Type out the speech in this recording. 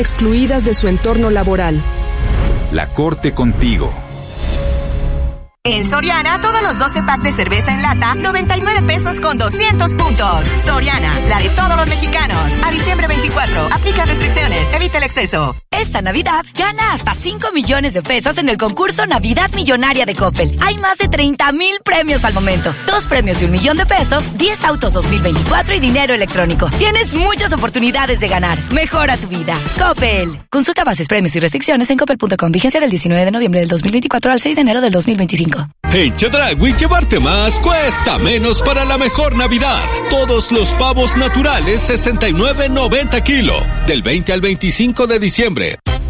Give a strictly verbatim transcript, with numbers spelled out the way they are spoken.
excluidas de su entorno laboral. La Corte contigo. En Soriana, todos los doce packs de cerveza en lata, noventa y nueve pesos con doscientos puntos. Soriana, la de todos los mexicanos. A diciembre veinticuatro, aplica restricciones, evita el exceso. Esta Navidad, gana hasta cinco millones de pesos en el concurso Navidad Millonaria de Coppel. Hay más de treinta mil premios al momento. Dos premios de un millón de pesos, diez autos dos mil veinticuatro y dinero electrónico. Tienes muchas oportunidades de ganar. Mejora tu vida. Coppel. Consulta bases, premios y restricciones en coppel punto com. Vigencia del diecinueve de noviembre del dos mil veinticuatro al seis de enero del dos mil veinticinco. En Chedraui, llevarte más cuesta menos para la mejor Navidad. Todos los pavos naturales, sesenta y nueve noventa kilo. Del veinte al veinticinco de diciembre.